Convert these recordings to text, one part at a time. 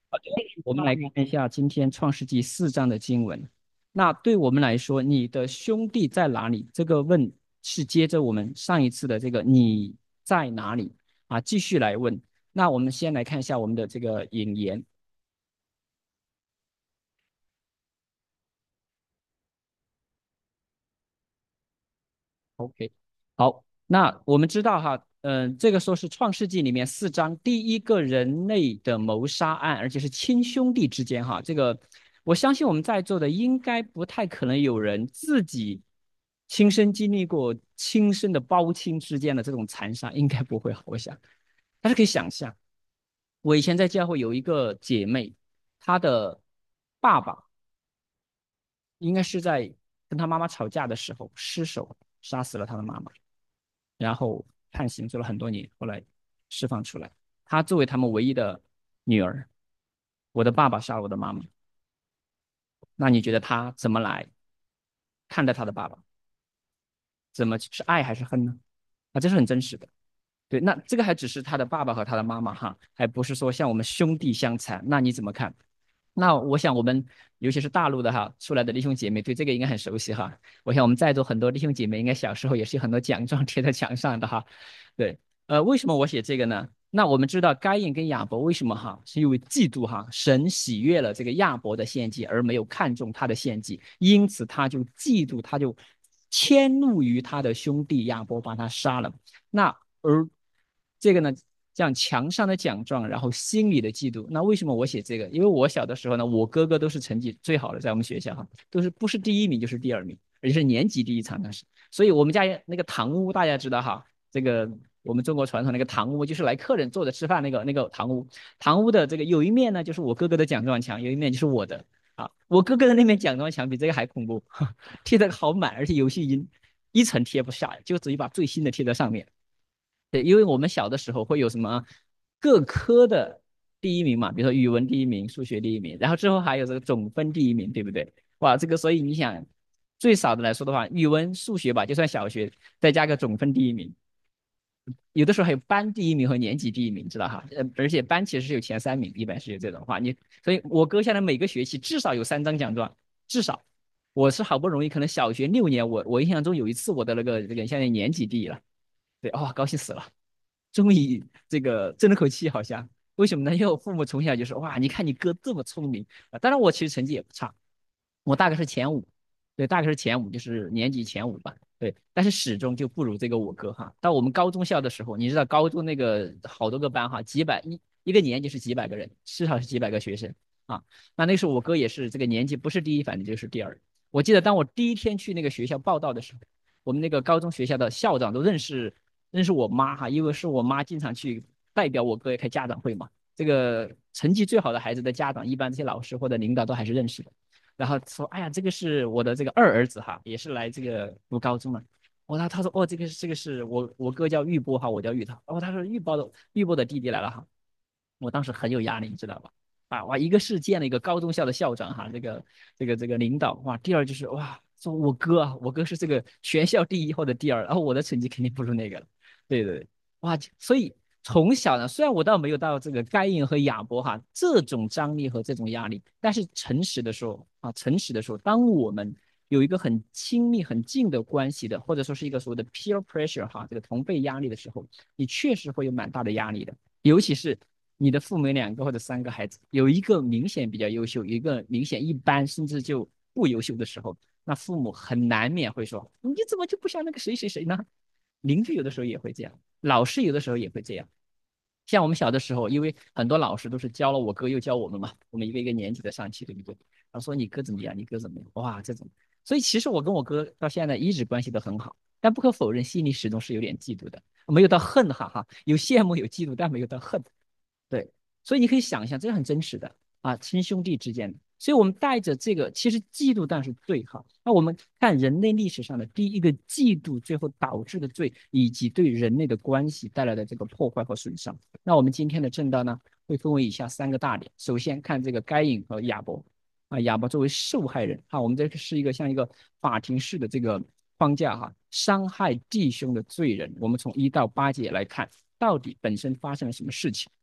好的，我们来看一下今天创世纪4章的经文。那对我们来说，你的兄弟在哪里？这个问是接着我们上一次的这个你在哪里啊，继续来问。那我们先来看一下我们的这个引言。OK，好，那我们知道哈，这个说是创世纪里面4章第一个人类的谋杀案，而且是亲兄弟之间哈。这个我相信我们在座的应该不太可能有人自己亲身经历过亲生的胞亲之间的这种残杀，应该不会哈，我想。但是可以想象，我以前在教会有一个姐妹，她的爸爸应该是在跟她妈妈吵架的时候失手杀死了她的妈妈。然后判刑做了很多年，后来释放出来。他作为他们唯一的女儿，我的爸爸杀了我的妈妈，那你觉得他怎么来看待他的爸爸？怎么是爱还是恨呢？啊，这是很真实的。对，那这个还只是他的爸爸和他的妈妈哈，还不是说像我们兄弟相残。那你怎么看？那我想我们尤其是大陆的哈出来的弟兄姐妹对这个应该很熟悉哈。我想我们在座很多弟兄姐妹应该小时候也是有很多奖状贴在墙上的哈。对，为什么我写这个呢？那我们知道该隐跟亚伯为什么哈，是因为嫉妒哈，神喜悦了这个亚伯的献祭，而没有看重他的献祭，因此他就嫉妒，他就迁怒于他的兄弟亚伯，把他杀了。那而这个呢，这样墙上的奖状，然后心里的嫉妒。那为什么我写这个？因为我小的时候呢，我哥哥都是成绩最好的，在我们学校哈，都是不是第一名就是第二名，而且是年级第一，常常是。所以我们家那个堂屋大家知道哈，这个我们中国传统那个堂屋就是来客人坐着吃饭那个堂屋，堂屋的这个有一面呢就是我哥哥的奖状墙，有一面就是我的啊，我哥哥的那面奖状墙比这个还恐怖，贴的好满，而且游戏音一层贴不下，就只有把最新的贴在上面。对，因为我们小的时候会有什么各科的第一名嘛，比如说语文第一名、数学第一名，然后之后还有这个总分第一名，对不对？哇，这个所以你想，最少的来说的话，语文、数学吧，就算小学再加个总分第一名，有的时候还有班第一名和年级第一名，知道哈？而且班其实是有前3名，一般是有这种话。所以我哥现在每个学期至少有3张奖状，至少。我是好不容易，可能小学6年，我印象中有一次我的那个现在年级第一了，对，哦，高兴死了。终于这个争了口气，好像为什么呢？因为我父母从小就说哇，你看你哥这么聪明啊。当然我其实成绩也不差，我大概是前五，对，大概是前五，就是年级前五吧，对。但是始终就不如这个我哥哈。到我们高中校的时候，你知道高中那个好多个班哈，几百一个年级是几百个人，至少是几百个学生啊。那时候我哥也是这个年级不是第一，反正就是第二。我记得当我第一天去那个学校报道的时候，我们那个高中学校的校长都认识我妈哈，因为是我妈经常去代表我哥开家长会嘛。这个成绩最好的孩子的家长，一般这些老师或者领导都还是认识的。然后说，哎呀，这个是我的这个二儿子哈，也是来这个读高中了。他说，哦，这个是我哥叫玉波哈，我叫玉涛。他说玉波的弟弟来了哈。我当时很有压力，你知道吧？哇，一个是见了一个高中校的校长哈，这个领导哇，第二就是哇，说我哥啊，我哥是这个全校第一或者第二，然后我的成绩肯定不如那个了。对对对，哇，所以从小呢，虽然我倒没有到这个该隐和亚伯哈这种张力和这种压力，但是诚实的说，当我们有一个很亲密、很近的关系的，或者说是一个所谓的 peer pressure 哈，这个同辈压力的时候，你确实会有蛮大的压力的。尤其是你的父母2个或者3个孩子，有一个明显比较优秀，有一个明显一般，甚至就不优秀的时候，那父母很难免会说：“你怎么就不像那个谁谁谁呢？”邻居有的时候也会这样，老师有的时候也会这样。像我们小的时候，因为很多老师都是教了我哥，又教我们嘛，我们一个一个年级的上去，对不对？然后说你哥怎么样，你哥怎么样，哇，这种。所以其实我跟我哥到现在一直关系都很好，但不可否认，心里始终是有点嫉妒的，没有到恨哈，有羡慕有嫉妒，但没有到恨。对，所以你可以想一下，这是很真实的啊，亲兄弟之间的。所以我们带着这个，其实嫉妒当然是罪哈。那我们看人类历史上的第一个嫉妒，最后导致的罪，以及对人类的关系带来的这个破坏和损伤。那我们今天的正道呢，会分为以下3个大点。首先看这个该隐和亚伯啊，亚伯作为受害人啊，我们这是一个像一个法庭式的这个框架哈，伤害弟兄的罪人，我们从1到8节来看，到底本身发生了什么事情。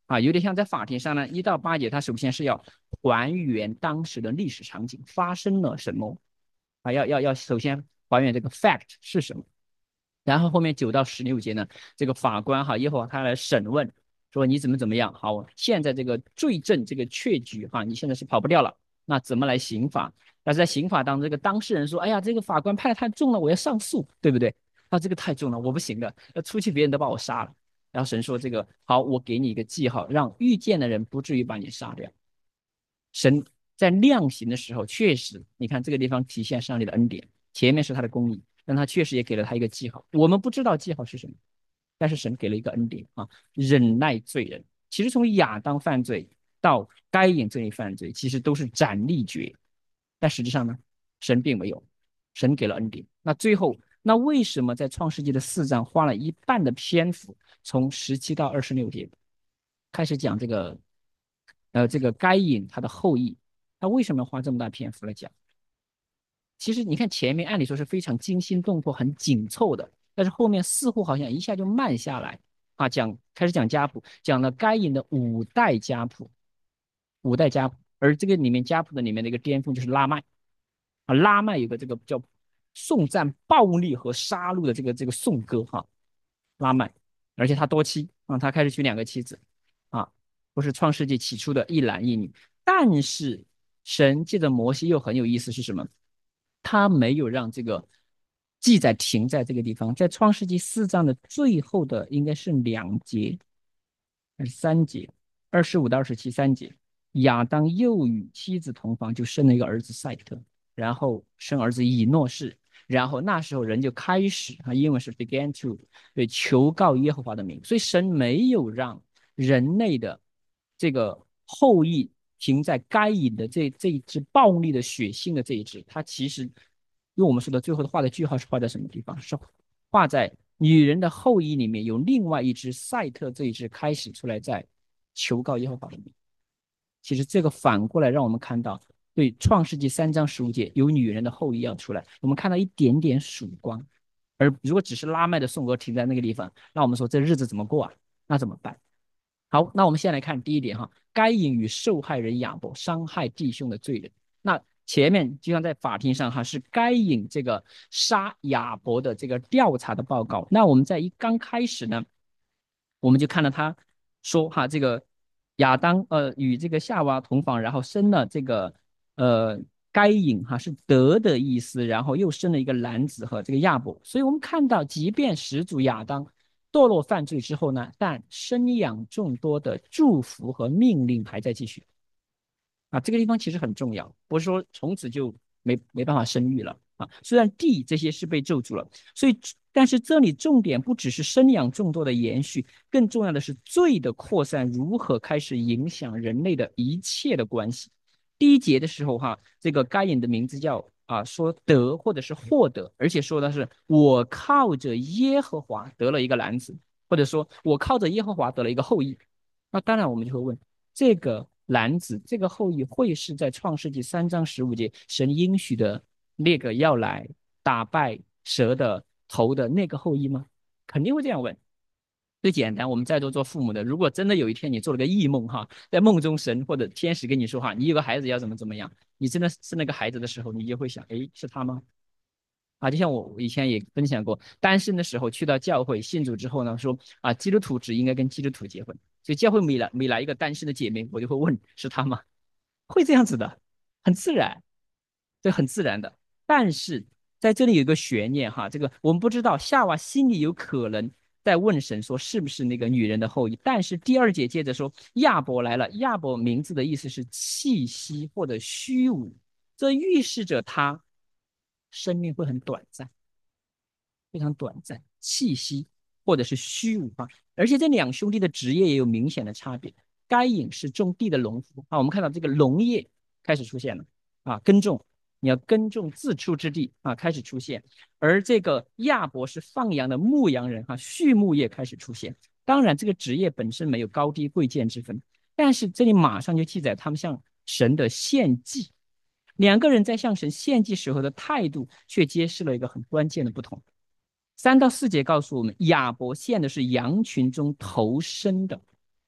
啊，有点像在法庭上呢1到8节，它首先是要还原当时的历史场景发生了什么啊，要首先还原这个 fact 是什么。然后后面9到16节呢，这个法官哈耶和华他来审问，说你怎么样？好，现在这个罪证这个确据哈，你现在是跑不掉了，那怎么来刑罚？但是在刑法当中，这个当事人说，哎呀，这个法官判的太重了，我要上诉，对不对？啊，这个太重了，我不行的，要出去别人都把我杀了。然后神说这个好，我给你一个记号，让遇见的人不至于把你杀掉。神在量刑的时候，确实，你看这个地方体现上帝的恩典，前面是他的公义，但他确实也给了他一个记号。我们不知道记号是什么，但是神给了一个恩典啊，忍耐罪人。其实从亚当犯罪到该隐这里犯罪，其实都是斩立决，但实际上呢，神并没有，神给了恩典。那最后，那为什么在创世纪的4章花了一半的篇幅，从17到26节开始讲这个该隐他的后裔，他为什么要花这么大篇幅来讲？其实你看前面按理说是非常惊心动魄、很紧凑的，但是后面似乎好像一下就慢下来啊，开始讲家谱，讲了该隐的5代家谱，五代家谱，而这个里面家谱的里面的一个巅峰就是拉麦啊，拉麦有个这个叫颂赞暴力和杀戮的这个颂歌哈，拉麦，而且他多妻啊，他开始娶2个妻子啊，不是创世纪起初的一男一女，但是神借着摩西又很有意思是什么？他没有让这个记载停在这个地方，在创世纪4章的最后的应该是2节还是3节，25到27，3节，亚当又与妻子同房，就生了一个儿子赛特，然后生儿子以诺士，然后那时候人就开始，啊，英文是 began to 对求告耶和华的名，所以神没有让人类的这个后裔停在该隐的这一支暴力的血腥的这一支，它其实用我们说的最后的画的句号是画在什么地方？是画在女人的后裔里面有另外一支赛特这一支开始出来在求告耶和华的名。其实这个反过来让我们看到，对创世纪3章15节有女人的后裔要出来，我们看到一点点曙光。而如果只是拉麦的颂歌停在那个地方，那我们说这日子怎么过啊？那怎么办？好，那我们先来看第一点哈，该隐与受害人亚伯伤害弟兄的罪人。那前面就像在法庭上哈，是该隐这个杀亚伯的这个调查的报告。那我们在刚开始呢，我们就看到他说哈，这个亚当与这个夏娃同房，然后生了这个呃该隐哈是得的意思，然后又生了一个男子和这个亚伯。所以我们看到，即便始祖亚当堕落犯罪之后呢，但生养众多的祝福和命令还在继续啊。这个地方其实很重要，不是说从此就没办法生育了啊。虽然地这些是被咒住了，所以但是这里重点不只是生养众多的延续，更重要的是罪的扩散如何开始影响人类的一切的关系。第一节的时候哈，这个该隐的名字叫说得或者是获得，而且说的是我靠着耶和华得了一个男子，或者说我靠着耶和华得了一个后裔。那当然我们就会问，这个男子这个后裔会是在创世纪3章15节神应许的那个要来打败蛇的头的那个后裔吗？肯定会这样问。最简单，我们在座做父母的，如果真的有一天你做了个异梦哈，在梦中神或者天使跟你说话，你有个孩子要怎么样，你真的生那个孩子的时候，你就会想，诶，是他吗？啊，就像我以前也分享过，单身的时候去到教会信主之后呢，说基督徒只应该跟基督徒结婚，所以教会每来一个单身的姐妹，我就会问是他吗？会这样子的，很自然，对，很自然的。但是在这里有一个悬念哈，这个我们不知道夏娃心里有可能在问神说是不是那个女人的后裔，但是第2节接着说亚伯来了，亚伯名字的意思是气息或者虚无，这预示着他生命会很短暂。非常短暂，气息或者是虚无啊。而且这两兄弟的职业也有明显的差别。该隐是种地的农夫啊，我们看到这个农业开始出现了啊，耕种，你要耕种自出之地啊，开始出现。而这个亚伯是放羊的牧羊人啊，畜牧业开始出现。当然，这个职业本身没有高低贵贱之分，但是这里马上就记载他们向神的献祭。两个人在向神献祭时候的态度，却揭示了一个很关键的不同。3到4节告诉我们，亚伯献的是羊群中头生的，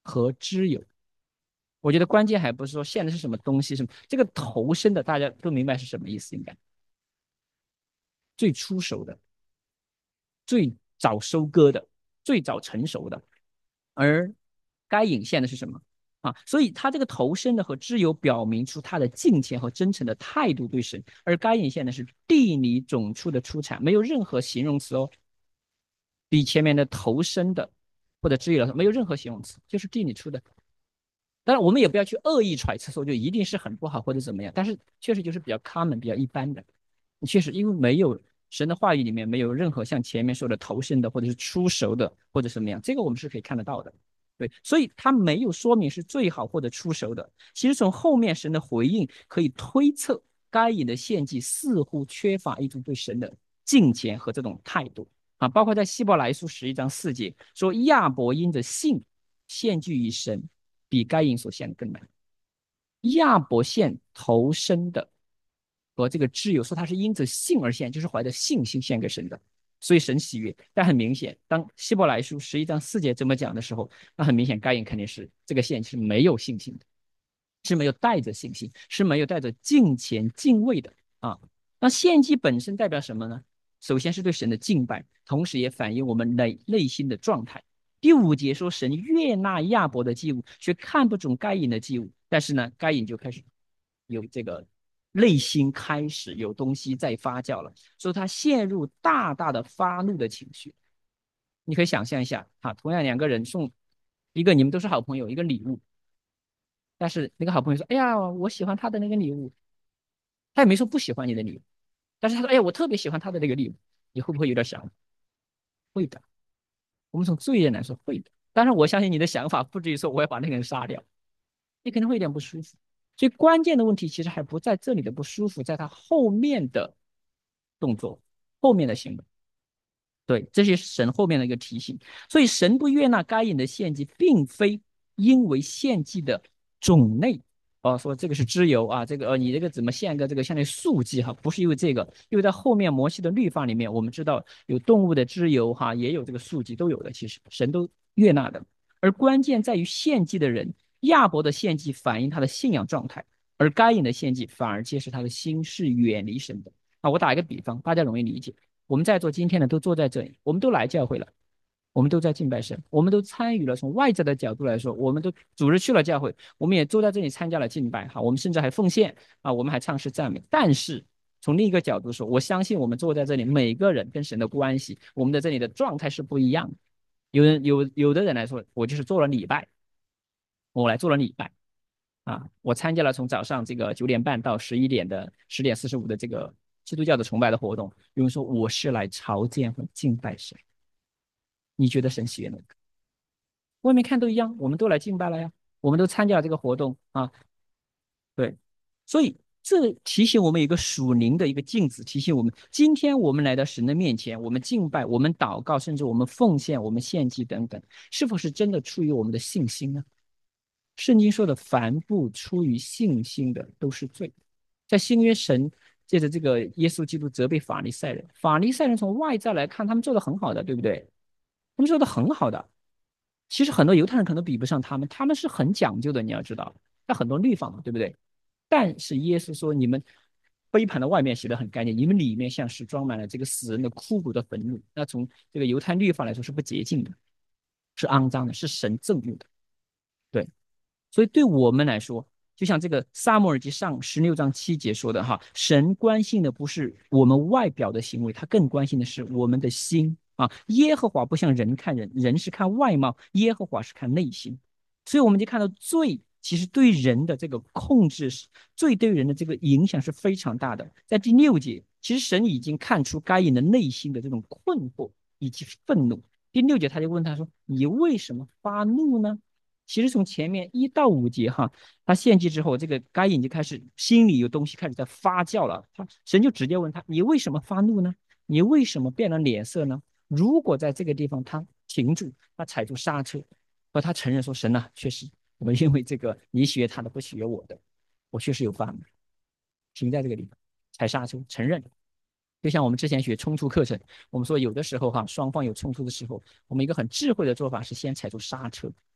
和脂油。我觉得关键还不是说献的是什么东西，什么这个头生的，大家都明白是什么意思，应该最出手的、最早收割的、最早成熟的。而该隐献的是什么啊？所以他这个头生的和脂油表明出他的敬虔和真诚的态度对神，而该隐献的是地里种出的出产，没有任何形容词哦，比前面的头生的或者脂油没有任何形容词，就是地里出的。当然，我们也不要去恶意揣测说就一定是很不好或者怎么样，但是确实就是比较 common、比较一般的。确实，因为没有神的话语里面没有任何像前面说的投生的或者是出熟的或者什么样，这个我们是可以看得到的。对，所以它没有说明是最好或者出熟的。其实从后面神的回应可以推测，该隐的献祭似乎缺乏一种对神的敬虔和这种态度啊。包括在希伯来书11章4节说，亚伯因着信献祭于神，比该隐所献的更难。亚伯献头生的和这个挚友说他是因着信而献，就是怀着信心献给神的，所以神喜悦。但很明显，当希伯来书11章4节这么讲的时候，那很明显该隐肯定是这个献是没有信心的，是没有带着信心，是没有带着敬虔敬畏的啊。那献祭本身代表什么呢？首先是对神的敬拜，同时也反映我们内心的状态。第5节说，神悦纳亚伯的祭物，却看不中该隐的祭物。但是呢，该隐就开始有这个内心开始有东西在发酵了，所以他陷入大大的发怒的情绪。你可以想象一下，哈，同样两个人送一个你们都是好朋友一个礼物，但是那个好朋友说：“哎呀，我喜欢他的那个礼物。”他也没说不喜欢你的礼物，但是他说：“哎呀，我特别喜欢他的那个礼物。”你会不会有点想？会的。我们从罪人来说会的。当然，我相信你的想法不至于说我要把那个人杀掉，你可能会有点不舒服。所以关键的问题其实还不在这里的不舒服，在他后面的动作、后面的行为。对，这些是神后面的一个提醒。所以神不悦纳该隐的献祭，并非因为献祭的种类。哦，说这个是脂油啊，这个你这个怎么献个这个相当于素祭哈，不是因为这个，因为在后面摩西的律法里面，我们知道有动物的脂油哈，也有这个素祭都有的，其实神都悦纳的。而关键在于献祭的人，亚伯的献祭反映他的信仰状态，而该隐的献祭反而揭示他的心是远离神的。啊，我打一个比方，大家容易理解。我们在座今天的都坐在这里，我们都来教会了，我们都在敬拜神，我们都参与了。从外在的角度来说，我们都组织去了教会，我们也坐在这里参加了敬拜，哈，我们甚至还奉献啊，我们还唱诗赞美。但是从另一个角度说，我相信我们坐在这里每个人跟神的关系，我们在这里的状态是不一样的。有的人来说，我就是做了礼拜，我来做了礼拜啊，我参加了从早上这个9点半到10点45的这个基督教的崇拜的活动。有人说我是来朝见和敬拜神，你觉得神喜悦哪个？外面看都一样，我们都来敬拜了呀，我们都参加了这个活动啊，对，所以这提醒我们一个属灵的一个镜子，提醒我们今天我们来到神的面前，我们敬拜，我们祷告，甚至我们奉献，我们献祭等等，是否是真的出于我们的信心呢？圣经说的，凡不出于信心的都是罪。在新约神借着这个耶稣基督责备法利赛人，法利赛人从外在来看，他们做的很好的，对不对？他们做的很好的。其实很多犹太人可能比不上他们，他们是很讲究的，你要知道，那很多律法嘛，对不对？但是耶稣说，你们杯盘的外面洗得很干净，你们里面像是装满了这个死人的枯骨的坟墓。那从这个犹太律法来说是不洁净的，是肮脏的，是神憎恶的。对，所以对我们来说，就像这个撒母耳记上16章7节说的哈，神关心的不是我们外表的行为，他更关心的是我们的心啊。耶和华不像人看人，人是看外貌，耶和华是看内心。所以我们就看到罪其实对人的这个控制是，罪对人的这个影响是非常大的。在第6节，其实神已经看出该隐的内心的这种困惑以及愤怒。第6节他就问他说：“你为什么发怒呢？”其实从前面1到5节哈，他献祭之后，这个该隐就开始心里有东西开始在发酵了。神就直接问他：“你为什么发怒呢？你为什么变了脸色呢？”如果在这个地方他停住，他踩住刹车，和他承认说：“神呐，确实我因为这个你喜悦他的，不喜悦我的，我确实有犯了。”停在这个地方，踩刹车，承认。就像我们之前学冲突课程，我们说有的时候哈，双方有冲突的时候，我们一个很智慧的做法是先踩住刹车。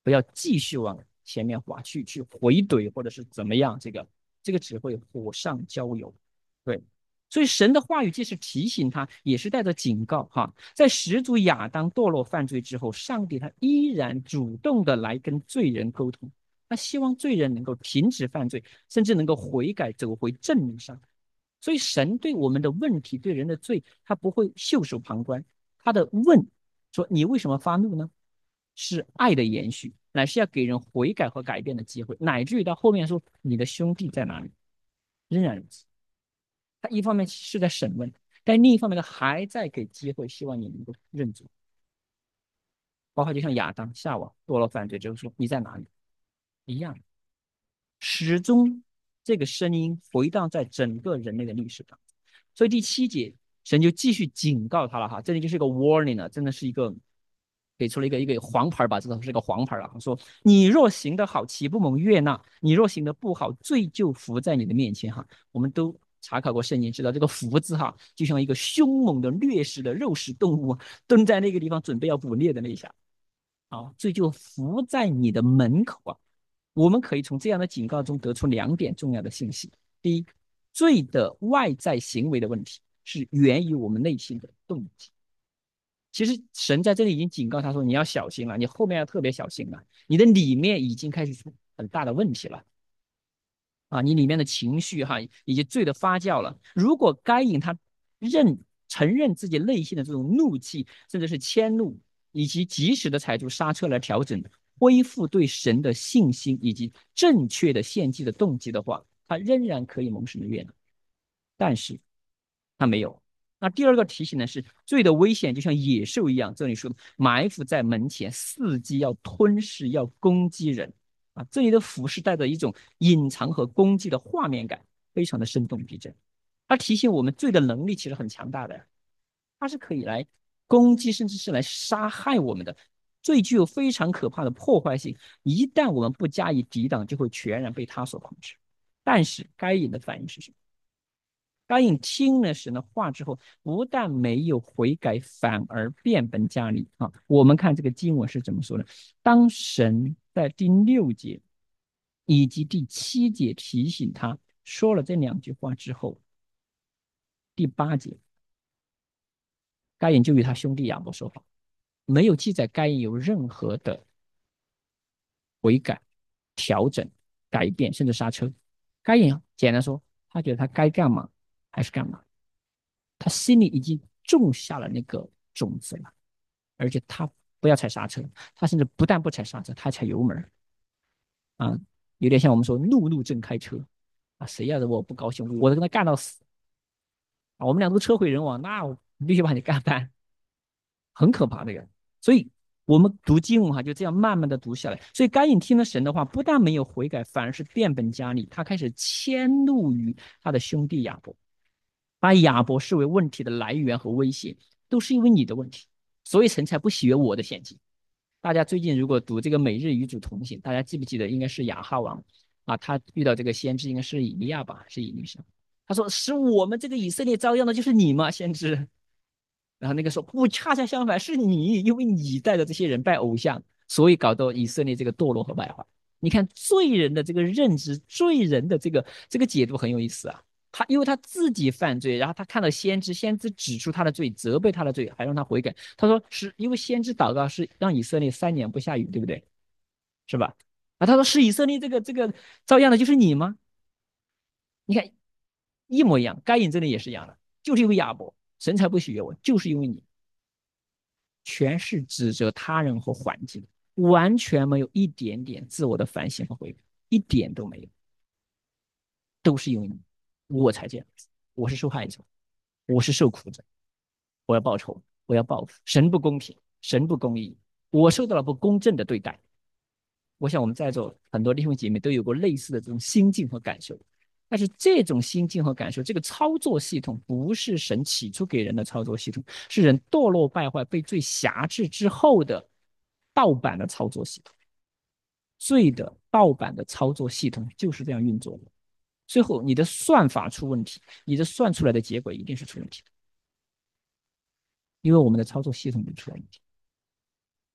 不要继续往前面滑去回怼或者是怎么样，这个只会火上浇油。对，所以神的话语既是提醒他，也是带着警告哈。在始祖亚当堕落犯罪之后，上帝他依然主动的来跟罪人沟通，他希望罪人能够停止犯罪，甚至能够悔改，走回正路上。所以神对我们的问题，对人的罪，他不会袖手旁观，他的问说你为什么发怒呢？是爱的延续，乃是要给人悔改和改变的机会，乃至于到后面说你的兄弟在哪里，仍然如此。他一方面是在审问，但另一方面呢，还在给机会，希望你能够认主。包括就像亚当、夏娃堕落犯罪之后说你在哪里一样，始终这个声音回荡在整个人类的历史上。所以第7节，神就继续警告他了哈，这里就是一个 warning 了，真的是一个给出了一个黄牌吧，这是个黄牌了。说你若行得好，岂不蒙悦纳？你若行得不好，罪就伏在你的面前哈。我们都查考过圣经，知道这个伏字哈，就像一个凶猛的掠食的肉食动物蹲在那个地方准备要捕猎的那一下啊，罪就伏在你的门口啊。我们可以从这样的警告中得出2点重要的信息：第一，罪的外在行为的问题是源于我们内心的动机。其实神在这里已经警告他说，你要小心了，你后面要特别小心了，你的里面已经开始出很大的问题了啊，你里面的情绪哈，以及罪的发酵了。如果该隐他承认自己内心的这种怒气，甚至是迁怒，以及及时的踩住刹车来调整，恢复对神的信心以及正确的献祭的动机的话，他仍然可以蒙神的悦纳。但是他没有。那第二个提醒呢是，罪的危险就像野兽一样，这里说的埋伏在门前，伺机要吞噬、要攻击人啊。这里的俯视带着一种隐藏和攻击的画面感，非常的生动逼真。它提醒我们，罪的能力其实很强大的，它是可以来攻击，甚至是来杀害我们的。罪具有非常可怕的破坏性，一旦我们不加以抵挡，就会全然被它所控制。但是该隐的反应是什么？该隐听了神的话之后，不但没有悔改，反而变本加厉啊！我们看这个经文是怎么说的：当神在第6节以及第7节提醒他说了这2句话之后，第8节，该隐就与他兄弟亚伯说话，没有记载该隐有任何的悔改、调整、改变，甚至刹车。该隐简单说，他觉得他该干嘛还是干嘛。他心里已经种下了那个种子了，而且他不要踩刹车，他甚至不但不踩刹车，他踩油门啊，有点像我们说怒怒症开车啊，谁要是我不高兴，我都跟他干到死啊，我们俩都车毁人亡，那我必须把你干翻，很可怕的呀。所以我们读经文哈，就这样慢慢的读下来。所以该隐听了神的话，不但没有悔改，反而是变本加厉，他开始迁怒于他的兄弟亚伯。把亚伯视为问题的来源和威胁，都是因为你的问题，所以神才不喜悦我的献祭。大家最近如果读这个《每日与主同行》，大家记不记得应该是亚哈王啊？他遇到这个先知应该是以利亚吧，是以利沙。他说：“使我们这个以色列遭殃的就是你吗，先知？”然后那个说：“不，恰恰相反，是你，因为你带着这些人拜偶像，所以搞到以色列这个堕落和败坏。”你看罪人的这个认知，罪人的这个解读很有意思啊。他因为他自己犯罪，然后他看到先知，先知指出他的罪，责备他的罪，还让他悔改。他说是因为先知祷告是让以色列3年不下雨，对不对？是吧？啊，他说是以色列这个遭殃的就是你吗？你看一模一样，该隐这里也是一样的，就是因为亚伯，神才不喜悦我，就是因为你，全是指责他人和环境，完全没有一点点自我的反省和悔改，一点都没有，都是因为你，我才这样子，我是受害者，我是受苦者。我要报仇，我要报复。神不公平，神不公义，我受到了不公正的对待。我想我们在座很多弟兄姐妹都有过类似的这种心境和感受，但是这种心境和感受，这个操作系统不是神起初给人的操作系统，是人堕落败坏、被罪辖制之后的盗版的操作系统。罪的盗版的操作系统就是这样运作的。最后，你的算法出问题，你的算出来的结果一定是出问题的。因为我们的操作系统就出了问题。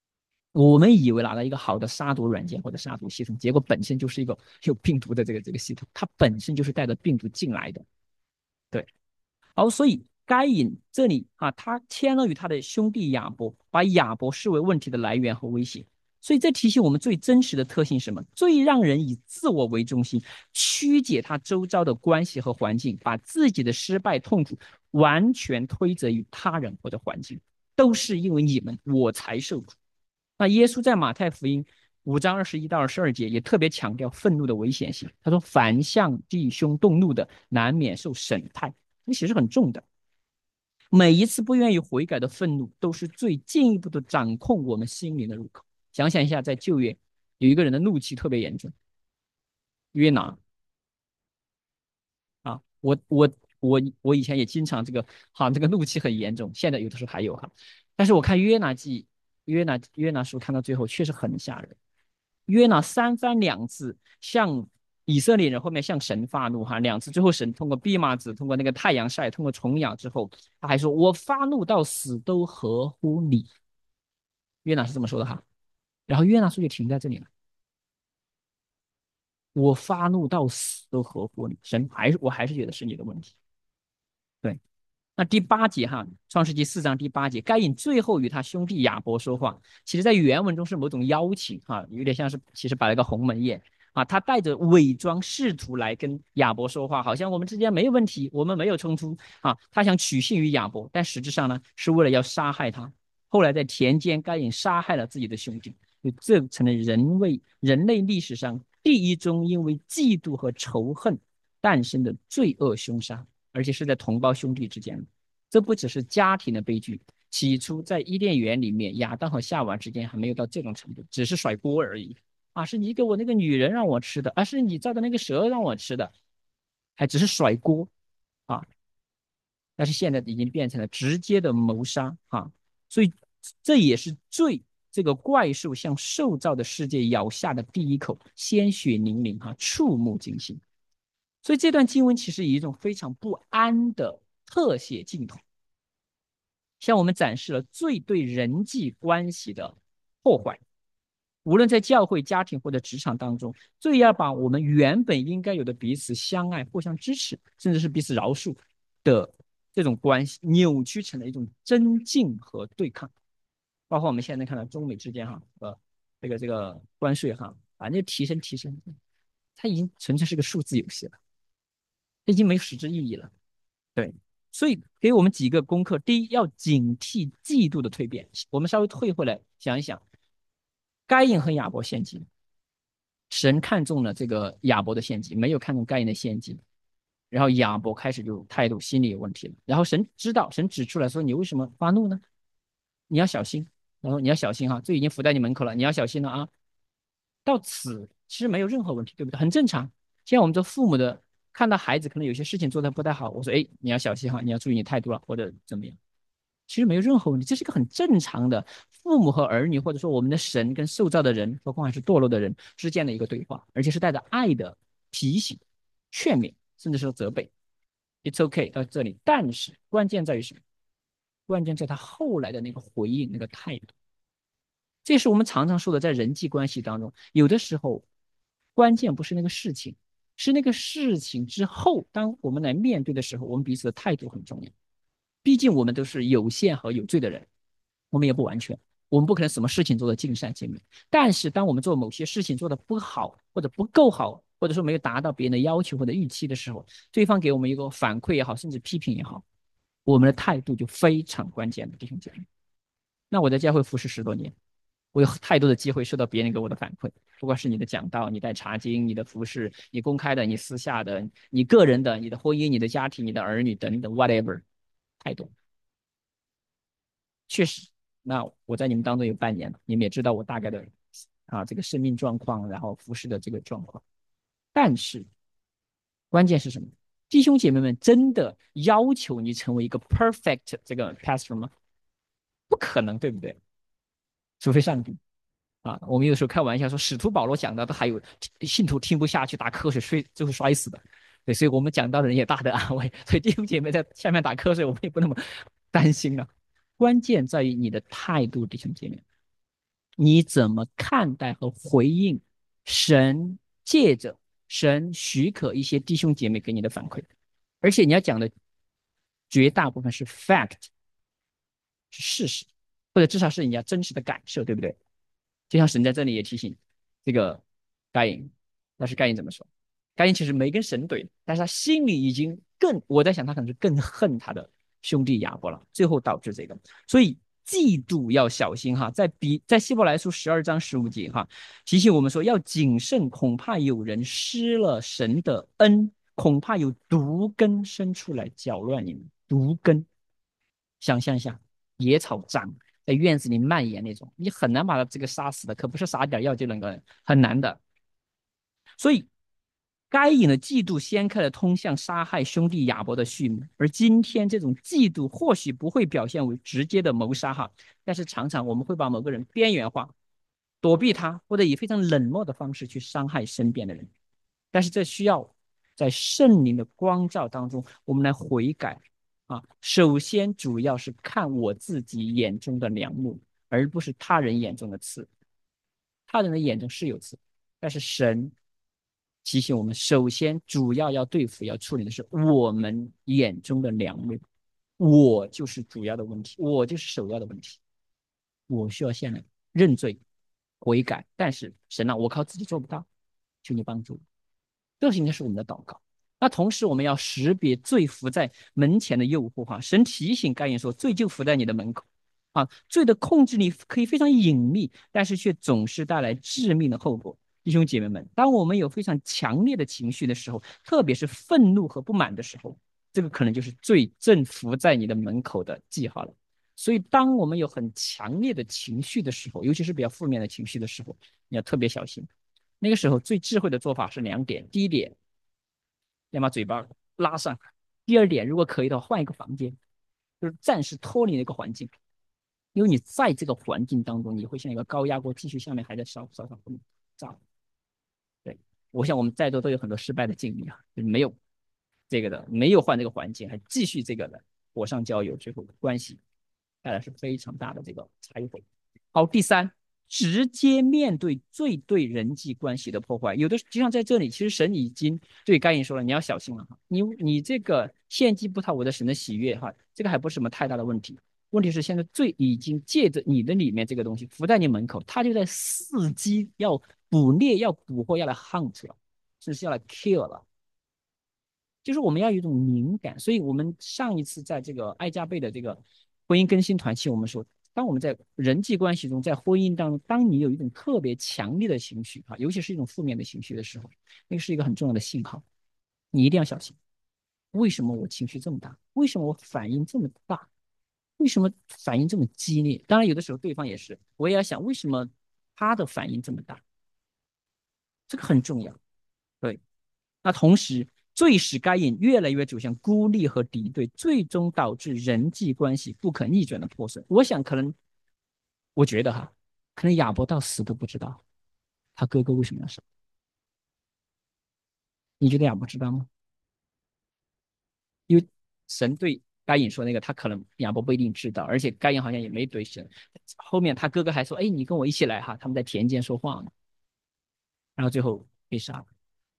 我们以为拿到一个好的杀毒软件或者杀毒系统，结果本身就是一个有病毒的这个系统，它本身就是带着病毒进来的。对，所以该隐这里啊，他迁怒于他的兄弟亚伯，把亚伯视为问题的来源和威胁。所以这提醒我们最真实的特性是什么？最让人以自我为中心，曲解他周遭的关系和环境，把自己的失败痛苦完全推责于他人或者环境，都是因为你们我才受苦。那耶稣在马太福音5章21到22节也特别强调愤怒的危险性。他说：“凡向弟兄动怒的，难免受审判。”这其实很重的。每一次不愿意悔改的愤怒，都是最进一步的掌控我们心灵的入口。想想一下，在旧约有一个人的怒气特别严重，约拿啊，我以前也经常这个怒气很严重，现在有的时候还有哈。但是我看约拿书看到最后确实很吓人。约拿三番两次向以色列人后面向神发怒哈，两次最后神通过蓖麻子，通过那个太阳晒，通过虫咬之后，他还说：“我发怒到死都合乎你。”约拿是这么说的哈。然后约拿书就停在这里了，我发怒到死都合乎你，我还是觉得是你的问题。对，那第八节哈，《创世纪4章第八节，该隐最后与他兄弟亚伯说话，其实在原文中是某种邀请哈，有点像是其实摆了个鸿门宴啊，他带着伪装试图来跟亚伯说话，好像我们之间没有问题，我们没有冲突啊，他想取信于亚伯，但实质上呢是为了要杀害他。后来在田间，该隐杀害了自己的兄弟，这成了人类历史上第一宗因为嫉妒和仇恨诞生的罪恶凶杀。而且是在同胞兄弟之间。这不只是家庭的悲剧，起初在伊甸园里面，亚当和夏娃之间还没有到这种程度，只是甩锅而已。啊，是你给我那个女人让我吃的，而是你造的那个蛇让我吃的，还只是甩锅啊。但是现在已经变成了直接的谋杀啊，所以这也是罪。这个怪兽向受造的世界咬下的第一口，鲜血淋淋哈，触目惊心。所以这段经文其实以一种非常不安的特写镜头，向我们展示了罪对人际关系的破坏。无论在教会、家庭或者职场当中，罪要把我们原本应该有的彼此相爱、互相支持，甚至是彼此饶恕的这种关系，扭曲成了一种增进和对抗。包括我们现在看到中美之间哈，这个关税哈，反正提升，它已经纯粹是个数字游戏了，已经没有实质意义了。对，所以给我们几个功课：第一，要警惕嫉妒的蜕变。我们稍微退回来想一想，该隐和亚伯献祭，神看中了这个亚伯的献祭，没有看中该隐的献祭。然后亚伯开始就态度心理有问题了。然后神知道，神指出来说：“你为什么发怒呢？你要小心。然后你要小心哈，这已经伏在你门口了，你要小心了啊。”到此其实没有任何问题，对不对？很正常。像我们做父母的，看到孩子可能有些事情做得不太好，我说：“哎，你要小心哈，你要注意你态度了，或者怎么样。”其实没有任何问题，这是一个很正常的父母和儿女，或者说我们的神跟受造的人，何况还是堕落的人之间的一个对话，而且是带着爱的提醒、劝勉，甚至是责备。It's okay 到这里，但是关键在于什么？关键在他后来的那个回应、那个态度。这是我们常常说的，在人际关系当中，有的时候关键不是那个事情，是那个事情之后，当我们来面对的时候，我们彼此的态度很重要。毕竟我们都是有限和有罪的人，我们也不完全，我们不可能什么事情做的尽善尽美。但是，当我们做某些事情做的不好，或者不够好，或者说没有达到别人的要求或者预期的时候，对方给我们一个反馈也好，甚至批评也好，我们的态度就非常关键的，弟兄姐妹。那我在教会服侍10多年，我有太多的机会受到别人给我的反馈，不管是你的讲道、你带查经、你的服侍、你公开的、你私下的、你个人的、你的婚姻、你的家庭、你的儿女等等，whatever，太多。确实，那我在你们当中有半年了，你们也知道我大概的这个生命状况，然后服侍的这个状况。但是关键是什么？弟兄姐妹们，真的要求你成为一个 perfect 这个 pastor 吗？不可能，对不对？除非上帝。我们有时候开玩笑说，使徒保罗讲的都还有信徒听不下去，打瞌睡最后摔死的。对，所以我们讲到的人也大得安慰。所以弟兄姐妹在下面打瞌睡，我们也不那么担心了。关键在于你的态度，弟兄姐妹。 你怎么看待和回应神借着神许可一些弟兄姐妹给你的反馈？而且你要讲的绝大部分是 fact，是事实，或者至少是你要真实的感受，对不对？就像神在这里也提醒这个该隐，但是该隐怎么说？该隐其实没跟神对，但是他心里已经更，我在想他可能是更恨他的兄弟亚伯了，最后导致这个。所以嫉妒要小心哈，在希伯来书12章15节哈，提醒我们说要谨慎，恐怕有人失了神的恩，恐怕有毒根生出来搅乱你们。毒根，想象一下，野草长在院子里蔓延那种，你很难把它这个杀死的，可不是撒点药就能够，很难的。所以该隐的嫉妒掀开了通向杀害兄弟亚伯的序幕，而今天这种嫉妒或许不会表现为直接的谋杀哈，但是常常我们会把某个人边缘化，躲避他，或者以非常冷漠的方式去伤害身边的人。但是这需要在圣灵的光照当中，我们来悔改啊。首先，主要是看我自己眼中的梁木，而不是他人眼中的刺。他人的眼中是有刺，但是神提醒我们，首先主要要对付、要处理的是我们眼中的梁木。我就是主要的问题，我就是首要的问题。我需要现在认罪、悔改，但是神啊，我靠自己做不到，求你帮助。这应该是我们的祷告。那同时，我们要识别罪伏在门前的诱惑哈。神提醒该隐说，罪就伏在你的门口啊。罪的控制力可以非常隐秘，但是却总是带来致命的后果。弟兄姐妹们，当我们有非常强烈的情绪的时候，特别是愤怒和不满的时候，这个可能就是罪正伏在你的门口的记号了。所以，当我们有很强烈的情绪的时候，尤其是比较负面的情绪的时候，你要特别小心。那个时候最智慧的做法是2点：第一点，要把嘴巴拉上；第二点，如果可以的话，换一个房间，就是暂时脱离那个环境，因为你在这个环境当中，你会像一个高压锅，继续下面还在烧炸。对，我想我们在座都有很多失败的经历啊，就是没有这个的，没有换这个环境，还继续这个的火上浇油，最后关系带来是非常大的这个拆毁。好，第三，直接面对最对人际关系的破坏，有的就像在这里，其实神已经对该隐说了，你要小心了哈，你这个献祭不讨我的神的喜悦哈，这个还不是什么太大的问题。问题是现在罪已经借着你的里面这个东西伏在你门口，他就在伺机要捕猎、要捕获、要来 hunt 了，甚至要来 kill 了。就是我们要有一种敏感，所以我们上一次在这个爱加贝的这个婚姻更新团契，我们说，当我们在人际关系中，在婚姻当中，当你有一种特别强烈的情绪啊，尤其是一种负面的情绪的时候，那个是一个很重要的信号，你一定要小心。为什么我情绪这么大？为什么我反应这么大？为什么反应这么激烈？当然，有的时候对方也是，我也要想为什么他的反应这么大，这个很重要。对，那同时，最使该隐越来越走向孤立和敌对，最终导致人际关系不可逆转的破损。我想，可能，我觉得哈，可能亚伯到死都不知道他哥哥为什么要杀。你觉得亚伯知道吗？因为神对该隐说那个，他可能亚伯不一定知道，而且该隐好像也没对神。后面他哥哥还说：“哎，你跟我一起来哈。”他们在田间说话呢，然后最后被杀了。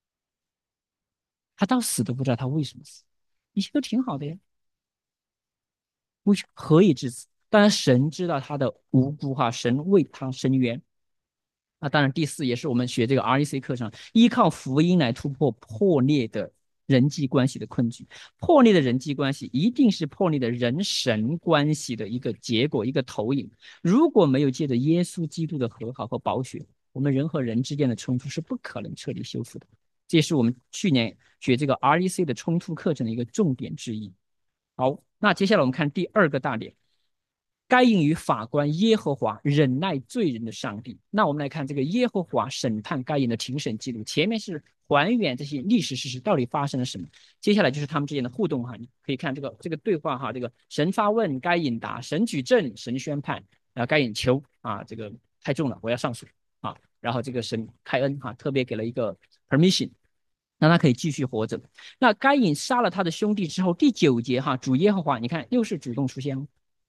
他到死都不知道他为什么死，一切都挺好的呀。为什何以至此？当然，神知道他的无辜哈，神为他伸冤。那当然，第四也是我们学这个 REC 课上，依靠福音来突破破裂的人际关系的困局。破裂的人际关系一定是破裂的人神关系的一个结果，一个投影。如果没有借着耶稣基督的和好和宝血，我们人和人之间的冲突是不可能彻底修复的。这也是我们去年学这个 REC 的冲突课程的一个重点之一。好，那接下来我们看第二个大点，该隐与法官耶和华忍耐罪人的上帝。那我们来看这个耶和华审判该隐的庭审记录，前面是还原这些历史事实到底发生了什么，接下来就是他们之间的互动哈，你可以看这个对话哈，这个神发问，该隐答，神举证，神宣判，然后该隐求啊，这个太重了，我要上诉啊，然后这个神开恩哈，特别给了一个 permission。让他可以继续活着。那该隐杀了他的兄弟之后，第9节哈，主耶和华，你看又是主动出现了。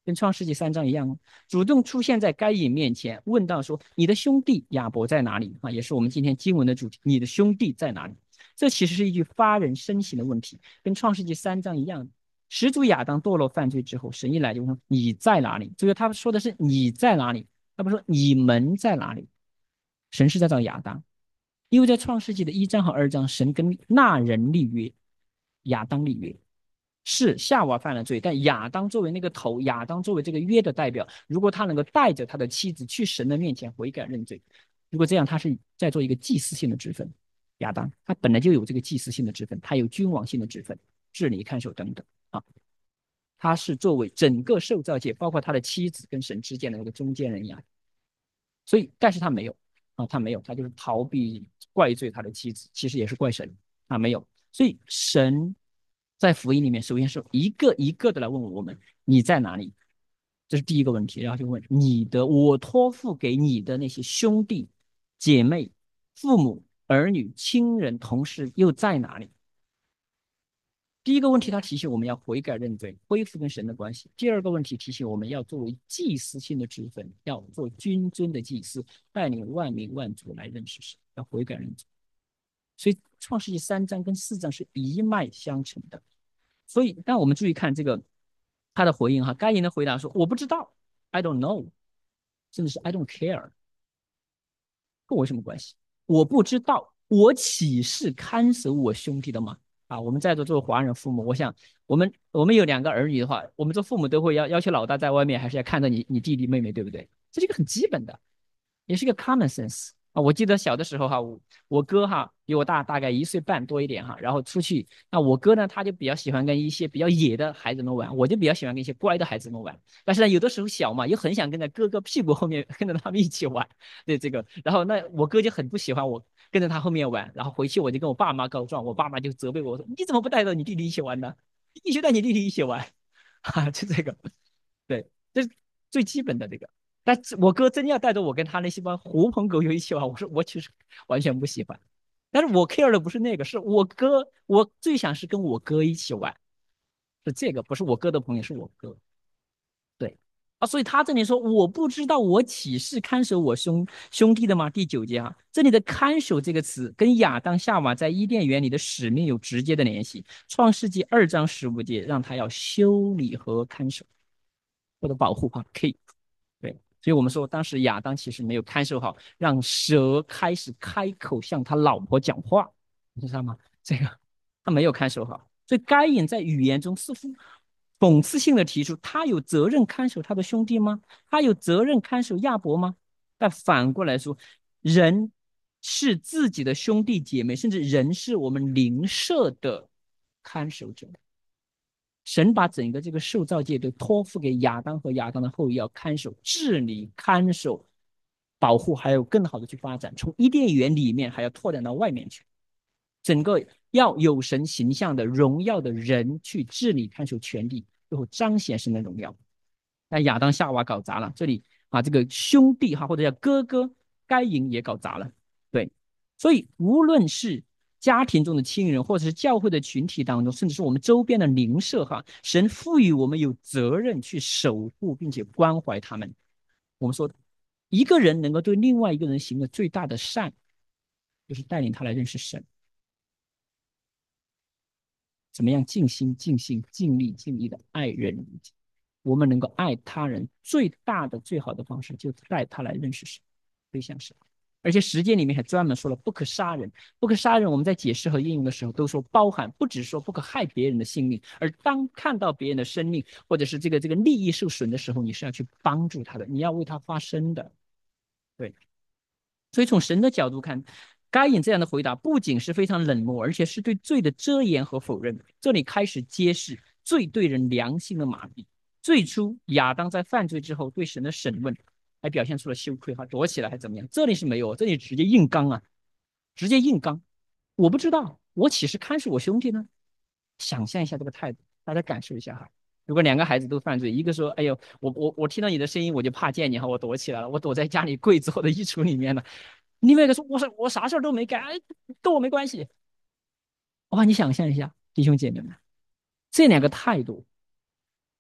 跟创世纪3章一样，主动出现在该隐面前，问到说：“你的兄弟亚伯在哪里？”啊，也是我们今天经文的主题。你的兄弟在哪里？这其实是一句发人深省的问题，跟创世纪3章一样。始祖亚当堕落犯罪之后，神一来就说：“你在哪里？”所以他说的是“你在哪里”，他不说“你们在哪里”。神是在找亚当，因为在创世纪的1章和2章，神跟那人立约，亚当立约。是夏娃犯了罪，但亚当作为那个头，亚当作为这个约的代表，如果他能够带着他的妻子去神的面前悔改认罪，如果这样，他是在做一个祭司性的职分。亚当他本来就有这个祭司性的职分，他有君王性的职分，治理、看守等等啊，他是作为整个受造界，包括他的妻子跟神之间的那个中间人一样。所以，但是他没有啊，他没有，他就是逃避怪罪他的妻子，其实也是怪神啊，没有。所以神在福音里面，首先是一个一个的来问我们你在哪里，这是第一个问题，然后就问你的我托付给你的那些兄弟姐妹、父母、儿女、亲人、同事又在哪里？第一个问题，他提醒我们要悔改认罪，恢复跟神的关系。第二个问题提醒我们要作为祭司性的职分，要做君尊的祭司，带领万民万族来认识神，要悔改认罪。所以创世纪3章跟4章是一脉相承的。所以，但我们注意看这个他的回应哈，该隐的回答说：“我不知道 ，I don't know，甚至是 I don't care，跟我有什么关系？我不知道，我岂是看守我兄弟的吗？”啊，我们在座作为华人父母，我想我们有2个儿女的话，我们做父母都会要求老大在外面还是要看着你弟弟妹妹，对不对？这是一个很基本的。也是一个 common sense 啊。我记得小的时候哈，我哥哈比我大概1岁半多一点哈，然后出去，那我哥呢他就比较喜欢跟一些比较野的孩子们玩，我就比较喜欢跟一些乖的孩子们玩。但是呢，有的时候小嘛，又很想跟在哥哥屁股后面跟着他们一起玩，对这个，然后那我哥就很不喜欢我跟着他后面玩，然后回去我就跟我爸妈告状，我爸妈就责备我说：“你怎么不带着你弟弟一起玩呢？你必须带你弟弟一起玩。”哈，就这个，对，这是最基本的这个。但是我哥真要带着我跟他那些帮狐朋狗友一起玩，我说我其实完全不喜欢。但是我 care 的不是那个，是我哥，我最想是跟我哥一起玩，是这个，不是我哥的朋友，是我哥。对啊，所以他这里说我不知道我岂是看守我兄弟的吗？第9节啊，这里的看守这个词跟亚当夏娃在伊甸园里的使命有直接的联系。创世纪2章15节让他要修理和看守或者保护哈，keep。对，所以我们说当时亚当其实没有看守好，让蛇开始开口向他老婆讲话，你知道吗？这个他没有看守好，所以该隐在语言中似乎讽刺性的提出，他有责任看守他的兄弟吗？他有责任看守亚伯吗？但反过来说，人是自己的兄弟姐妹，甚至人是我们邻舍的看守者。神把整个这个受造界都托付给亚当和亚当的后裔，要看守、治理、看守、保护，还有更好的去发展。从伊甸园里面还要拓展到外面去，整个要有神形象的荣耀的人去治理、看守全地，最后彰显神的荣耀。那亚当夏娃搞砸了，这里啊，这个兄弟哈或者叫哥哥该隐也搞砸了，对，所以无论是家庭中的亲人，或者是教会的群体当中，甚至是我们周边的邻舍哈，神赋予我们有责任去守护并且关怀他们。我们说，一个人能够对另外一个人行的最大的善，就是带领他来认识神。怎么样尽心、尽性、尽力、尽力的爱人如己？我们能够爱他人最大的、最好的方式，就是带他来认识神，推向神。而且实践里面还专门说了不可杀人，不可杀人。我们在解释和应用的时候，都说包含不只说不可害别人的性命，而当看到别人的生命或者是这个利益受损的时候，你是要去帮助他的，你要为他发声的。对，所以从神的角度看，该隐这样的回答不仅是非常冷漠，而且是对罪的遮掩和否认。这里开始揭示罪对人良心的麻痹。最初亚当在犯罪之后对神的审问，还表现出了羞愧，哈，躲起来还怎么样？这里是没有，这里直接硬刚啊，直接硬刚。我不知道，我岂是看守我兄弟呢？想象一下这个态度，大家感受一下哈。如果2个孩子都犯罪，一个说：“哎呦，我听到你的声音，我就怕见你哈，我躲起来了，我躲在家里柜子或者衣橱里面了。”另外一个说：“我啥事儿都没干，哎，跟我没关系。”哇，你想象一下，弟兄姐妹们，这2个态度，